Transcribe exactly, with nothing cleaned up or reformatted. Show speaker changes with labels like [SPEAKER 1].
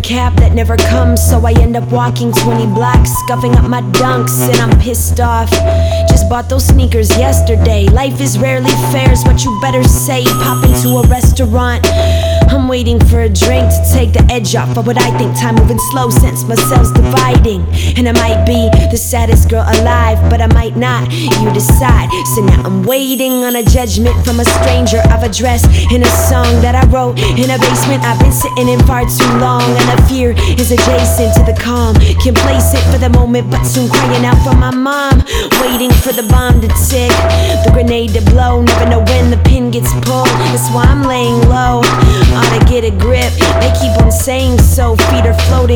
[SPEAKER 1] cab that never comes, so I end up walking twenty blocks, scuffing up my dunks, and I'm pissed off. Just bought those sneakers yesterday. Life is rarely fair is what you better say. Pop into a restaurant, I'm waiting for a drink to take the edge off of what I think time moving slow since my cells dividing. And I might be the saddest girl alive, but I might not, you decide. So now I'm waiting on a judgment from a stranger I've addressed in a song that I wrote in a basement I've been sitting in far too long. And the fear is adjacent to the calm, complacent for the moment but soon crying out for my mom. Waiting for the bomb to tick, the grenade to blow, never know when the pin gets pulled. That's why I'm laying low, ought to get a grip, they keep on saying so. Feet are floating